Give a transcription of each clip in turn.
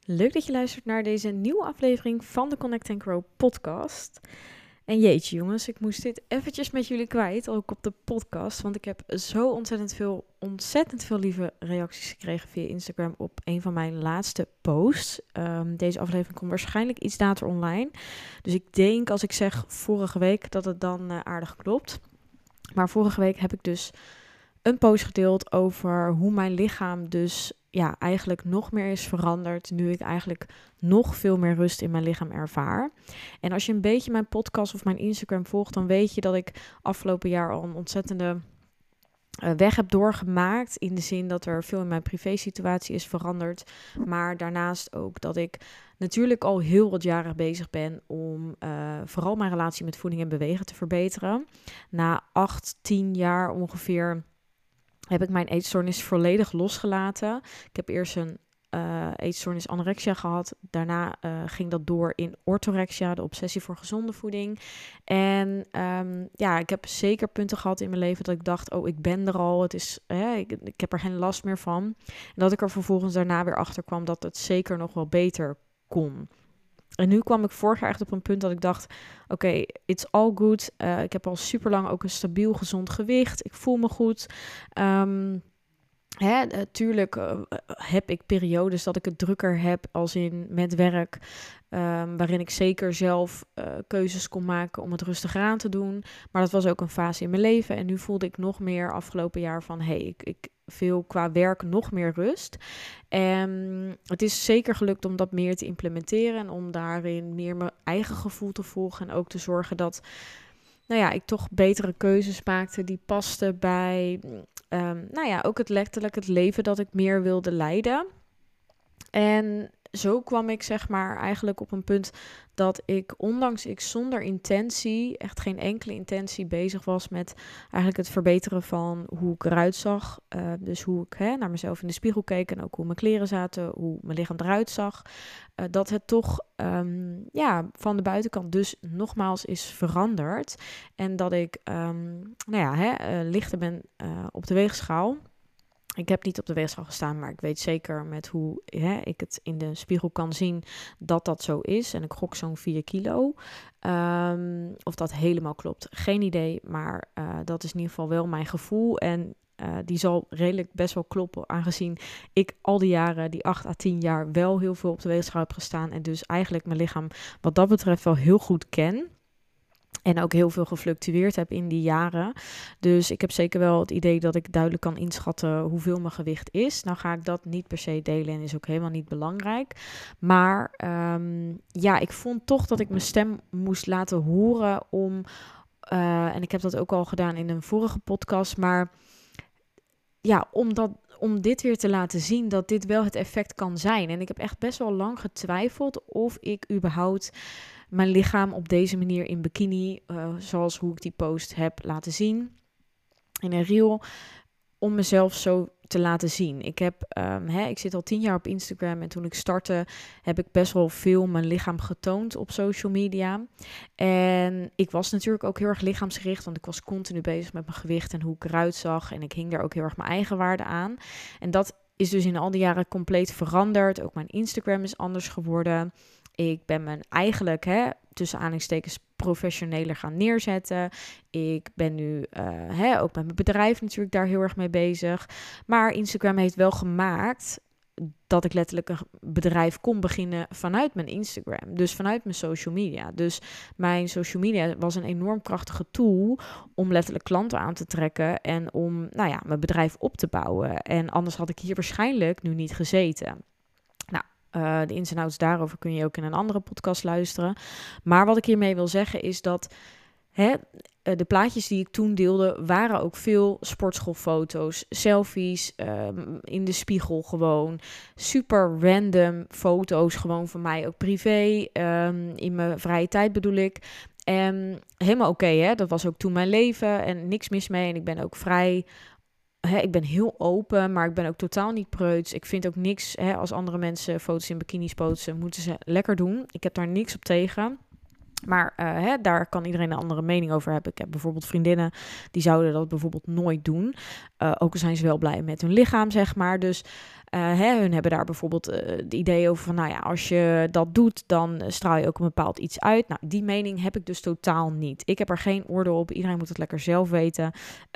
Leuk dat je luistert naar deze nieuwe aflevering van de Connect & Grow podcast. En jeetje jongens, ik moest dit eventjes met jullie kwijt, ook op de podcast. Want ik heb zo ontzettend veel lieve reacties gekregen via Instagram op een van mijn laatste posts. Deze aflevering komt waarschijnlijk iets later online. Dus ik denk als ik zeg vorige week dat het dan aardig klopt. Maar vorige week heb ik dus een post gedeeld over hoe mijn lichaam dus eigenlijk nog meer is veranderd nu ik eigenlijk nog veel meer rust in mijn lichaam ervaar. En als je een beetje mijn podcast of mijn Instagram volgt, dan weet je dat ik afgelopen jaar al een ontzettende weg heb doorgemaakt. In de zin dat er veel in mijn privésituatie is veranderd. Maar daarnaast ook dat ik natuurlijk al heel wat jaren bezig ben om vooral mijn relatie met voeding en bewegen te verbeteren. Na 8-10 jaar ongeveer heb ik mijn eetstoornis volledig losgelaten. Ik heb eerst een eetstoornis anorexia gehad. Daarna ging dat door in orthorexia, de obsessie voor gezonde voeding. En ik heb zeker punten gehad in mijn leven dat ik dacht, ik ben er al. Het is, ik heb er geen last meer van. En dat ik er vervolgens daarna weer achter kwam dat het zeker nog wel beter kon. En nu kwam ik vorig jaar echt op een punt dat ik dacht, oké, it's all good. Ik heb al super lang ook een stabiel gezond gewicht. Ik voel me goed. Natuurlijk heb ik periodes dat ik het drukker heb als in met werk. Waarin ik zeker zelf keuzes kon maken om het rustiger aan te doen. Maar dat was ook een fase in mijn leven. En nu voelde ik nog meer afgelopen jaar van, ik veel qua werk nog meer rust. En het is zeker gelukt om dat meer te implementeren. En om daarin meer mijn eigen gevoel te volgen. En ook te zorgen dat ik toch betere keuzes maakte die pasten bij ook het leven dat ik meer wilde leiden. En zo kwam ik eigenlijk op een punt dat ik, ondanks ik zonder intentie, echt geen enkele intentie bezig was met eigenlijk het verbeteren van hoe ik eruit zag. Dus hoe ik naar mezelf in de spiegel keek en ook hoe mijn kleren zaten, hoe mijn lichaam eruit zag. Dat het toch van de buitenkant dus nogmaals is veranderd. En dat ik lichter ben op de weegschaal. Ik heb niet op de weegschaal gestaan, maar ik weet zeker met hoe ik het in de spiegel kan zien dat dat zo is. En ik gok zo'n 4 kilo. Of dat helemaal klopt, geen idee. Maar dat is in ieder geval wel mijn gevoel. En die zal redelijk best wel kloppen, aangezien ik al die jaren, die 8-10 jaar, wel heel veel op de weegschaal heb gestaan. En dus eigenlijk mijn lichaam wat dat betreft wel heel goed ken. En ook heel veel gefluctueerd heb in die jaren. Dus ik heb zeker wel het idee dat ik duidelijk kan inschatten hoeveel mijn gewicht is. Nou ga ik dat niet per se delen en is ook helemaal niet belangrijk. Maar ik vond toch dat ik mijn stem moest laten horen om... en ik heb dat ook al gedaan in een vorige podcast. Maar om dit weer te laten zien dat dit wel het effect kan zijn. En ik heb echt best wel lang getwijfeld of ik überhaupt mijn lichaam op deze manier in bikini, zoals hoe ik die post heb laten zien, in een reel, om mezelf zo te laten zien. Ik zit al 10 jaar op Instagram en toen ik startte heb ik best wel veel mijn lichaam getoond op social media. En ik was natuurlijk ook heel erg lichaamsgericht, want ik was continu bezig met mijn gewicht en hoe ik eruit zag. En ik hing daar ook heel erg mijn eigen waarde aan. En dat is dus in al die jaren compleet veranderd. Ook mijn Instagram is anders geworden. Ik ben me eigenlijk, tussen aanhalingstekens, professioneler gaan neerzetten. Ik ben nu ook met mijn bedrijf natuurlijk daar heel erg mee bezig. Maar Instagram heeft wel gemaakt dat ik letterlijk een bedrijf kon beginnen vanuit mijn Instagram. Dus vanuit mijn social media. Dus mijn social media was een enorm krachtige tool om letterlijk klanten aan te trekken en om mijn bedrijf op te bouwen. En anders had ik hier waarschijnlijk nu niet gezeten. De ins en outs daarover kun je ook in een andere podcast luisteren. Maar wat ik hiermee wil zeggen is dat de plaatjes die ik toen deelde waren ook veel sportschoolfoto's, selfies, in de spiegel gewoon. Super random foto's gewoon van mij, ook privé, in mijn vrije tijd bedoel ik. En helemaal oké, dat was ook toen mijn leven en niks mis mee. En ik ben ook vrij... ik ben heel open, maar ik ben ook totaal niet preuts. Ik vind ook niks, als andere mensen foto's in bikinis posten, moeten ze lekker doen. Ik heb daar niks op tegen. Maar daar kan iedereen een andere mening over hebben. Ik heb bijvoorbeeld vriendinnen die zouden dat bijvoorbeeld nooit doen. Ook al zijn ze wel blij met hun lichaam, zeg maar. Dus hun hebben daar bijvoorbeeld het idee over van, nou ja, als je dat doet, dan straal je ook een bepaald iets uit. Nou, die mening heb ik dus totaal niet. Ik heb er geen oordeel op. Iedereen moet het lekker zelf weten.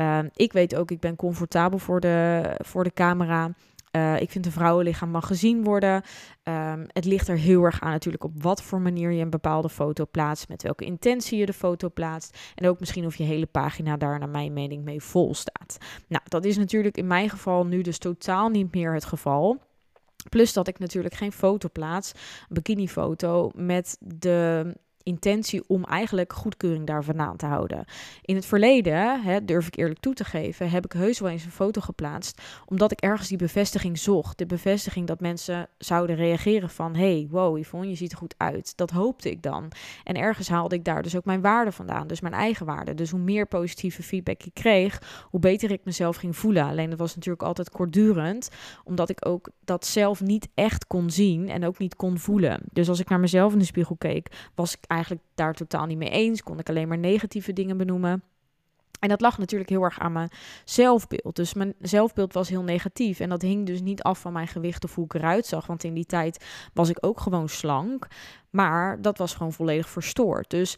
Ik weet ook, ik ben comfortabel voor de camera. Ik vind een vrouwenlichaam mag gezien worden. Het ligt er heel erg aan natuurlijk op wat voor manier je een bepaalde foto plaatst, met welke intentie je de foto plaatst en ook misschien of je hele pagina daar naar mijn mening mee vol staat. Nou, dat is natuurlijk in mijn geval nu dus totaal niet meer het geval. Plus dat ik natuurlijk geen foto plaats, een bikinifoto, met de intentie om eigenlijk goedkeuring daar vandaan te houden. In het verleden, durf ik eerlijk toe te geven, heb ik heus wel eens een foto geplaatst, omdat ik ergens die bevestiging zocht. De bevestiging dat mensen zouden reageren van, hey, wow Yvonne, je ziet er goed uit. Dat hoopte ik dan. En ergens haalde ik daar dus ook mijn waarde vandaan, dus mijn eigen waarde. Dus hoe meer positieve feedback ik kreeg, hoe beter ik mezelf ging voelen. Alleen dat was natuurlijk altijd kortdurend, omdat ik ook dat zelf niet echt kon zien en ook niet kon voelen. Dus als ik naar mezelf in de spiegel keek, was ik eigenlijk daar totaal niet mee eens. Kon ik alleen maar negatieve dingen benoemen. En dat lag natuurlijk heel erg aan mijn zelfbeeld. Dus mijn zelfbeeld was heel negatief. En dat hing dus niet af van mijn gewicht of hoe ik eruit zag. Want in die tijd was ik ook gewoon slank. Maar dat was gewoon volledig verstoord. Dus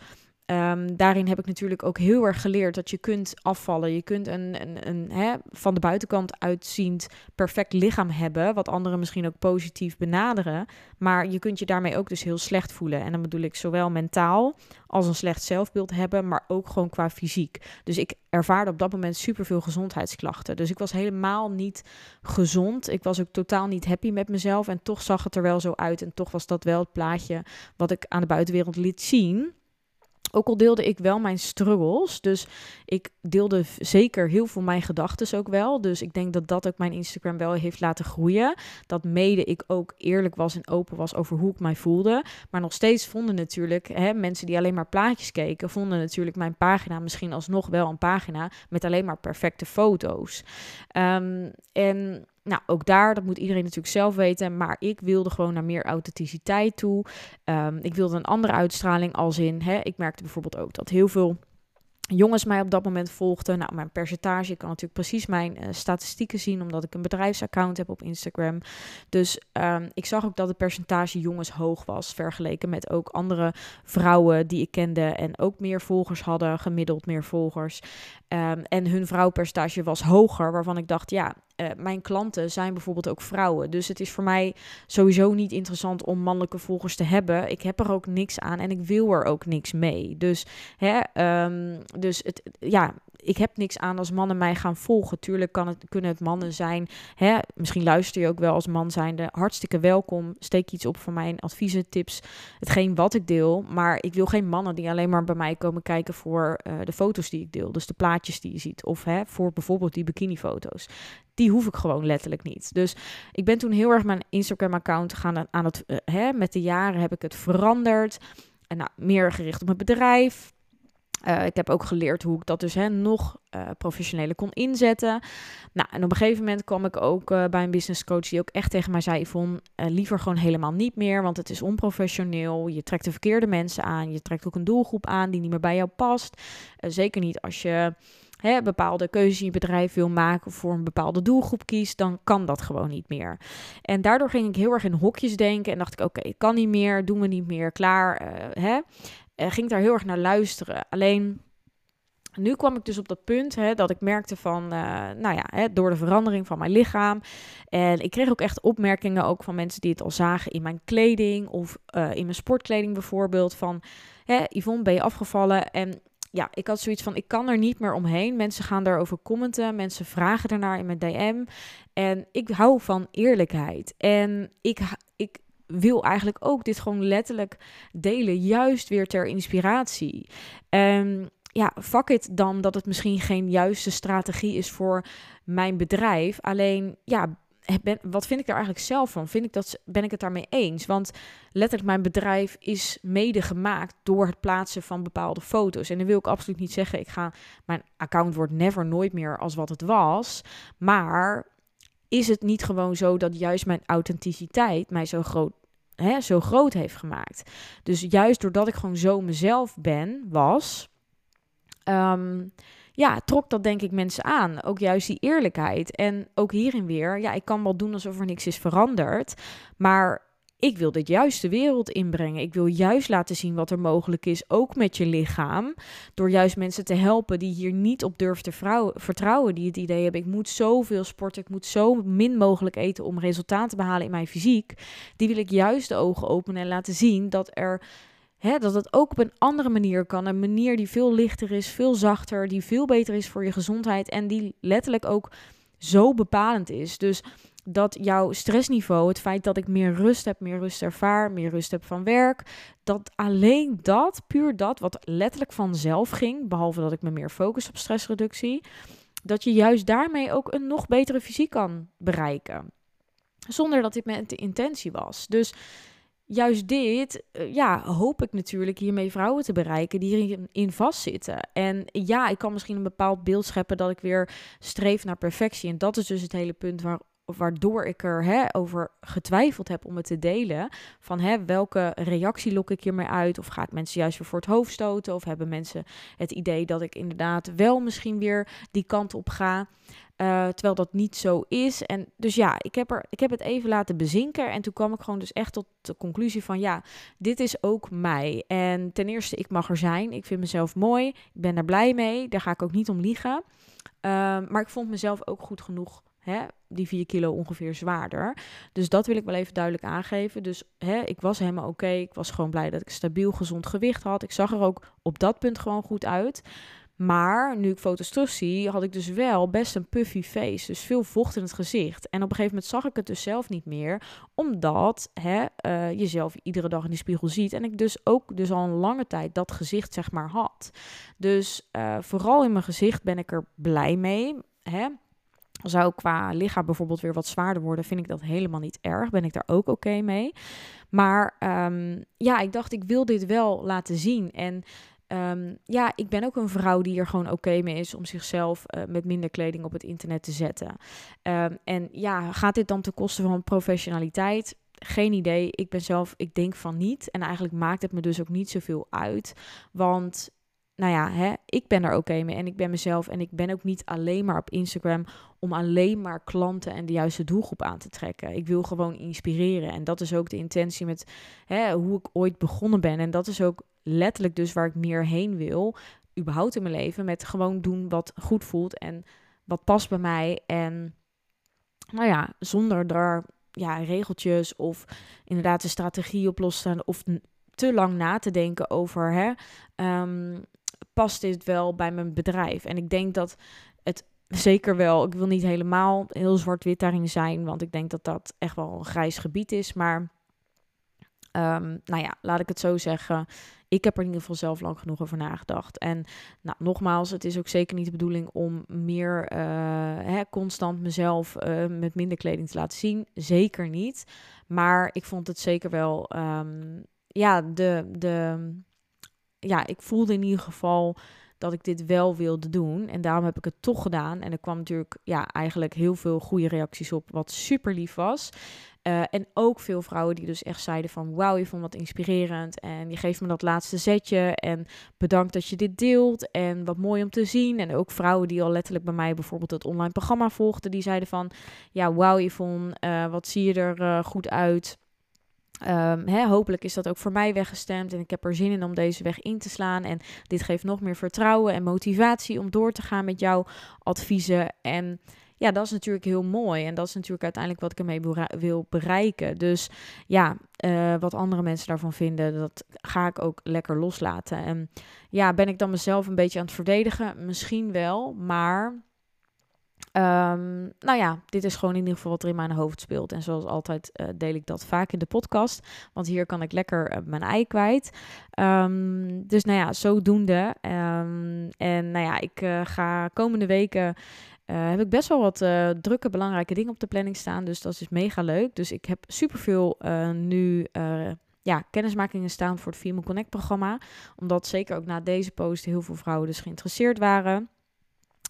daarin heb ik natuurlijk ook heel erg geleerd dat je kunt afvallen. Je kunt een van de buitenkant uitziend perfect lichaam hebben, wat anderen misschien ook positief benaderen. Maar je kunt je daarmee ook dus heel slecht voelen. En dan bedoel ik zowel mentaal als een slecht zelfbeeld hebben, maar ook gewoon qua fysiek. Dus ik ervaarde op dat moment superveel gezondheidsklachten. Dus ik was helemaal niet gezond. Ik was ook totaal niet happy met mezelf. En toch zag het er wel zo uit. En toch was dat wel het plaatje wat ik aan de buitenwereld liet zien. Ook al deelde ik wel mijn struggles, dus ik deelde zeker heel veel mijn gedachten ook wel. Dus ik denk dat dat ook mijn Instagram wel heeft laten groeien. Dat mede ik ook eerlijk was en open was over hoe ik mij voelde. Maar nog steeds vonden natuurlijk, mensen die alleen maar plaatjes keken, vonden natuurlijk mijn pagina misschien alsnog wel een pagina met alleen maar perfecte foto's. En nou, ook daar, dat moet iedereen natuurlijk zelf weten, maar ik wilde gewoon naar meer authenticiteit toe. Ik wilde een andere uitstraling als in, ik merkte bijvoorbeeld ook dat heel veel jongens mij op dat moment volgden. Nou, mijn percentage, ik kan natuurlijk precies mijn statistieken zien, omdat ik een bedrijfsaccount heb op Instagram. Dus ik zag ook dat het percentage jongens hoog was, vergeleken met ook andere vrouwen die ik kende en ook meer volgers hadden, gemiddeld meer volgers. En hun vrouwenpercentage was hoger, waarvan ik dacht, ja, mijn klanten zijn bijvoorbeeld ook vrouwen. Dus het is voor mij sowieso niet interessant om mannelijke volgers te hebben. Ik heb er ook niks aan en ik wil er ook niks mee. Dus, ik heb niks aan als mannen mij gaan volgen. Tuurlijk kunnen het mannen zijn. Misschien luister je ook wel als man zijnde. Hartstikke welkom. Steek iets op van mijn adviezen, tips. Hetgeen wat ik deel. Maar ik wil geen mannen die alleen maar bij mij komen kijken voor de foto's die ik deel. Dus de plaatjes die je ziet. Of voor bijvoorbeeld die bikinifoto's. Die hoef ik gewoon letterlijk niet. Dus ik ben toen heel erg mijn Instagram-account gaan aan het... met de jaren heb ik het veranderd. En meer gericht op mijn bedrijf. Ik heb ook geleerd hoe ik dat dus nog professioneler kon inzetten. Nou, en op een gegeven moment kwam ik ook bij een business coach die ook echt tegen mij zei, Yvonne, liever gewoon helemaal niet meer, want het is onprofessioneel. Je trekt de verkeerde mensen aan. Je trekt ook een doelgroep aan die niet meer bij jou past. Zeker niet als je bepaalde keuzes in je bedrijf wil maken of voor een bepaalde doelgroep kiest, dan kan dat gewoon niet meer. En daardoor ging ik heel erg in hokjes denken en dacht ik, oké, ik kan niet meer, doen we niet meer, klaar, ging daar heel erg naar luisteren. Alleen, nu kwam ik dus op dat punt dat ik merkte van, door de verandering van mijn lichaam. En ik kreeg ook echt opmerkingen ook van mensen die het al zagen in mijn kleding of in mijn sportkleding bijvoorbeeld. Van, Yvonne, ben je afgevallen? En ja, ik had zoiets van, ik kan er niet meer omheen. Mensen gaan daarover commenten. Mensen vragen ernaar in mijn DM. En ik hou van eerlijkheid. En ik wil eigenlijk ook dit gewoon letterlijk delen. Juist weer ter inspiratie. Fuck it dan dat het misschien geen juiste strategie is voor mijn bedrijf. Alleen, wat vind ik daar eigenlijk zelf van? Ben ik het daarmee eens? Want letterlijk, mijn bedrijf is mede gemaakt door het plaatsen van bepaalde foto's. En dan wil ik absoluut niet zeggen, mijn account wordt never nooit meer als wat het was. Maar is het niet gewoon zo dat juist mijn authenticiteit mij zo groot zo groot heeft gemaakt. Dus juist doordat ik gewoon zo mezelf trok dat denk ik mensen aan. Ook juist die eerlijkheid. En ook hierin weer, ik kan wel doen alsof er niks is veranderd. Maar ik wil dit juist de wereld inbrengen. Ik wil juist laten zien wat er mogelijk is, ook met je lichaam. Door juist mensen te helpen die hier niet op durven te vertrouwen. Die het idee hebben, ik moet zoveel sporten, ik moet zo min mogelijk eten om resultaten te behalen in mijn fysiek. Die wil ik juist de ogen openen en laten zien dat dat het ook op een andere manier kan. Een manier die veel lichter is, veel zachter, die veel beter is voor je gezondheid. En die letterlijk ook zo bepalend is. Dus dat jouw stressniveau, het feit dat ik meer rust ervaar, meer rust heb van werk, dat alleen puur dat, wat letterlijk vanzelf ging, behalve dat ik me meer focus op stressreductie, dat je juist daarmee ook een nog betere fysiek kan bereiken. Zonder dat dit met de intentie was. Dus juist dit, hoop ik natuurlijk hiermee vrouwen te bereiken die hierin vastzitten. En ik kan misschien een bepaald beeld scheppen dat ik weer streef naar perfectie. En dat is dus het hele punt waardoor ik er over getwijfeld heb om het te delen. Van welke reactie lok ik hiermee uit? Of ga ik mensen juist weer voor het hoofd stoten? Of hebben mensen het idee dat ik inderdaad wel misschien weer die kant op ga? Terwijl dat niet zo is. En dus ik heb het even laten bezinken. En toen kwam ik gewoon dus echt tot de conclusie van dit is ook mij. En ten eerste, ik mag er zijn. Ik vind mezelf mooi. Ik ben er blij mee. Daar ga ik ook niet om liegen. Maar ik vond mezelf ook goed genoeg. Die 4 kilo ongeveer zwaarder. Dus dat wil ik wel even duidelijk aangeven. Dus ik was helemaal oké. Ik was gewoon blij dat ik een stabiel gezond gewicht had. Ik zag er ook op dat punt gewoon goed uit. Maar nu ik foto's terugzie, had ik dus wel best een puffy face. Dus veel vocht in het gezicht. En op een gegeven moment zag ik het dus zelf niet meer. Omdat je zelf iedere dag in de spiegel ziet. En ik dus ook dus al een lange tijd dat gezicht zeg maar had. Dus vooral in mijn gezicht ben ik er blij mee. Zou qua lichaam bijvoorbeeld weer wat zwaarder worden, vind ik dat helemaal niet erg. Ben ik daar ook oké mee. Maar ik dacht, ik wil dit wel laten zien. En ik ben ook een vrouw die er gewoon oké mee is om zichzelf met minder kleding op het internet te zetten. Gaat dit dan ten koste van professionaliteit? Geen idee. Ik denk van niet. En eigenlijk maakt het me dus ook niet zoveel uit. Want ik ben er oké mee en ik ben mezelf. En ik ben ook niet alleen maar op Instagram om alleen maar klanten en de juiste doelgroep aan te trekken. Ik wil gewoon inspireren. En dat is ook de intentie met hoe ik ooit begonnen ben. En dat is ook letterlijk dus waar ik meer heen wil. Überhaupt in mijn leven. Met gewoon doen wat goed voelt en wat past bij mij. En zonder daar regeltjes of inderdaad een strategie op losstaan of te lang na te denken over past dit wel bij mijn bedrijf? En ik denk dat het zeker wel, ik wil niet helemaal heel zwart-wit daarin zijn, want ik denk dat dat echt wel een grijs gebied is. Maar laat ik het zo zeggen. Ik heb er in ieder geval zelf lang genoeg over nagedacht. En nogmaals, het is ook zeker niet de bedoeling om meer constant mezelf met minder kleding te laten zien. Zeker niet. Maar ik vond het zeker wel, ik voelde in ieder geval dat ik dit wel wilde doen. En daarom heb ik het toch gedaan. En er kwam natuurlijk eigenlijk heel veel goede reacties op, wat super lief was. En ook veel vrouwen die dus echt zeiden van wauw, je vond wat inspirerend en je geeft me dat laatste zetje en bedankt dat je dit deelt en wat mooi om te zien. En ook vrouwen die al letterlijk bij mij bijvoorbeeld het online programma volgden, die zeiden van wauw Yvonne, wat zie je er goed uit. Hopelijk is dat ook voor mij weggestemd en ik heb er zin in om deze weg in te slaan. En dit geeft nog meer vertrouwen en motivatie om door te gaan met jouw adviezen. En dat is natuurlijk heel mooi. En dat is natuurlijk uiteindelijk wat ik ermee wil bereiken. Dus wat andere mensen daarvan vinden, dat ga ik ook lekker loslaten. En ben ik dan mezelf een beetje aan het verdedigen? Misschien wel, maar dit is gewoon in ieder geval wat er in mijn hoofd speelt. En zoals altijd deel ik dat vaak in de podcast. Want hier kan ik lekker mijn ei kwijt. Dus zodoende. Ik ga komende weken heb ik best wel wat drukke, belangrijke dingen op de planning staan. Dus dat is mega leuk. Dus ik heb superveel nu kennismakingen staan voor het Female Connect programma. Omdat zeker ook na deze post heel veel vrouwen dus geïnteresseerd waren.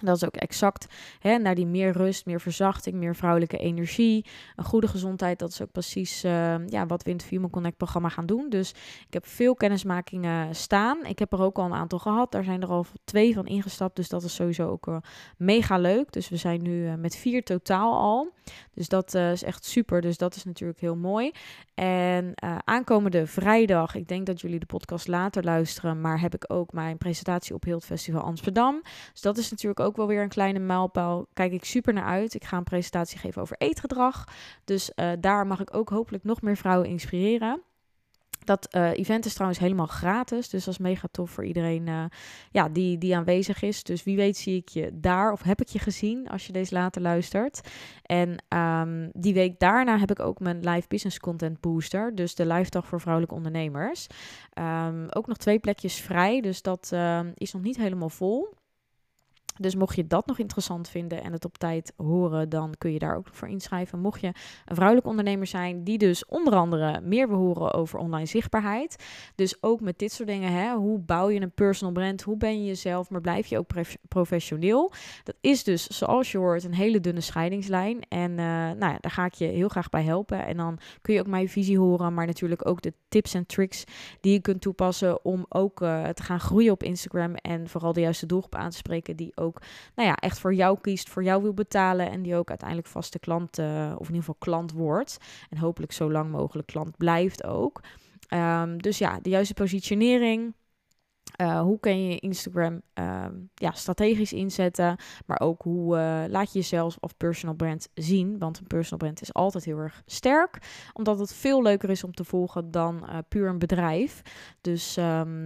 Dat is ook exact naar die meer rust, meer verzachting, meer vrouwelijke energie. Een goede gezondheid, dat is ook precies wat we in het Female Connect programma gaan doen. Dus ik heb veel kennismakingen staan. Ik heb er ook al een aantal gehad. Daar zijn er al 2 van ingestapt. Dus dat is sowieso ook mega leuk. Dus we zijn nu met 4 totaal al. Dus dat is echt super. Dus dat is natuurlijk heel mooi. En aankomende vrijdag, ik denk dat jullie de podcast later luisteren, maar heb ik ook mijn presentatie op Hilt Festival Amsterdam. Dus dat is natuurlijk ook wel weer een kleine mijlpaal. Kijk ik super naar uit. Ik ga een presentatie geven over eetgedrag. Dus daar mag ik ook hopelijk nog meer vrouwen inspireren. Dat event is trouwens helemaal gratis. Dus dat is mega tof voor iedereen die aanwezig is. Dus wie weet zie ik je daar of heb ik je gezien als je deze later luistert. En die week daarna heb ik ook mijn live business content booster. Dus de live dag voor vrouwelijke ondernemers. Ook nog 2 plekjes vrij. Dus dat is nog niet helemaal vol. Dus mocht je dat nog interessant vinden en het op tijd horen, dan kun je daar ook voor inschrijven. Mocht je een vrouwelijk ondernemer zijn die dus onder andere meer wil horen over online zichtbaarheid. Dus ook met dit soort dingen, hoe bouw je een personal brand? Hoe ben je jezelf, maar blijf je ook professioneel? Dat is dus, zoals je hoort, een hele dunne scheidingslijn. En daar ga ik je heel graag bij helpen. En dan kun je ook mijn visie horen, maar natuurlijk ook de tips en tricks die je kunt toepassen om ook te gaan groeien op Instagram en vooral de juiste doelgroep aan te spreken die ook echt voor jou kiest, voor jou wil betalen en die ook uiteindelijk vaste klant, of in ieder geval klant wordt. En hopelijk zo lang mogelijk klant blijft ook. Dus de juiste positionering. Hoe kun je Instagram strategisch inzetten, maar ook hoe laat je jezelf als personal brand zien, want een personal brand is altijd heel erg sterk, omdat het veel leuker is om te volgen dan puur een bedrijf. Dus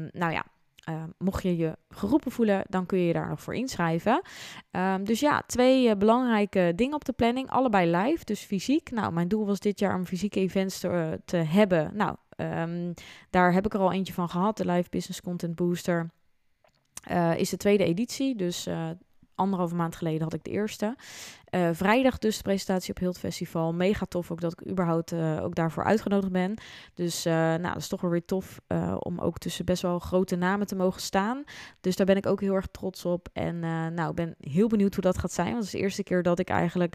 mocht je je geroepen voelen, dan kun je je daar nog voor inschrijven. Dus 2 belangrijke dingen op de planning. Allebei live, dus fysiek. Nou, mijn doel was dit jaar om fysieke events te hebben. Nou, daar heb ik er al eentje van gehad. De Live Business Content Booster is de 2e editie. Dus 1,5 maand geleden had ik de eerste. Vrijdag dus de presentatie op Hilt Festival. Mega tof ook dat ik überhaupt ook daarvoor uitgenodigd ben. Dus dat is toch wel weer tof om ook tussen best wel grote namen te mogen staan. Dus daar ben ik ook heel erg trots op. En ik ben heel benieuwd hoe dat gaat zijn. Want het is de eerste keer dat ik eigenlijk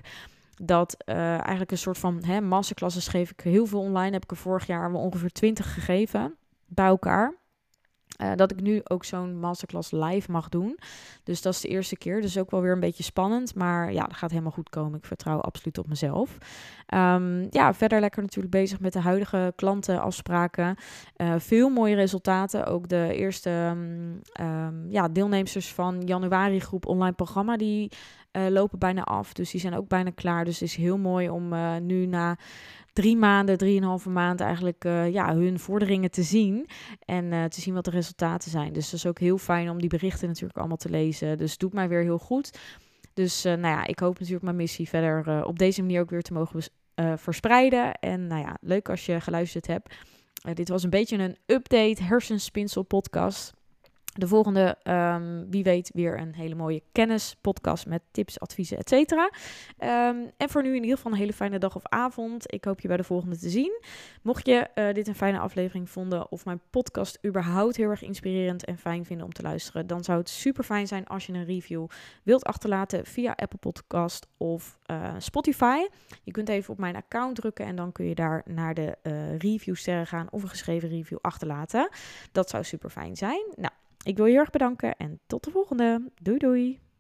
een soort van masterclasses geef. Ik heel veel online. Heb ik er vorig jaar wel ongeveer 20 gegeven bij elkaar. Dat ik nu ook zo'n masterclass live mag doen. Dus dat is de eerste keer. Dus ook wel weer een beetje spannend. Maar dat gaat helemaal goed komen. Ik vertrouw absoluut op mezelf. Verder lekker natuurlijk bezig met de huidige klantenafspraken. Veel mooie resultaten. Ook de eerste deelnemers van januari groep online programma. Die lopen bijna af. Dus die zijn ook bijna klaar. Dus het is heel mooi om nu na 3 maanden, 3,5 maand eigenlijk hun vorderingen te zien. En te zien wat de resultaten zijn. Dus dat is ook heel fijn om die berichten natuurlijk allemaal te lezen. Dus het doet mij weer heel goed. Dus ik hoop natuurlijk mijn missie verder op deze manier ook weer te mogen verspreiden. En leuk als je geluisterd hebt. Dit was een beetje een update hersenspinsel podcast. De volgende, wie weet, weer een hele mooie kennispodcast met tips, adviezen, et cetera. En voor nu in ieder geval een hele fijne dag of avond. Ik hoop je bij de volgende te zien. Mocht je dit een fijne aflevering vonden of mijn podcast überhaupt heel erg inspirerend en fijn vinden om te luisteren, dan zou het super fijn zijn als je een review wilt achterlaten via Apple Podcast of Spotify. Je kunt even op mijn account drukken en dan kun je daar naar de reviewsterren gaan of een geschreven review achterlaten. Dat zou super fijn zijn. Nou, ik wil je heel erg bedanken en tot de volgende. Doei doei!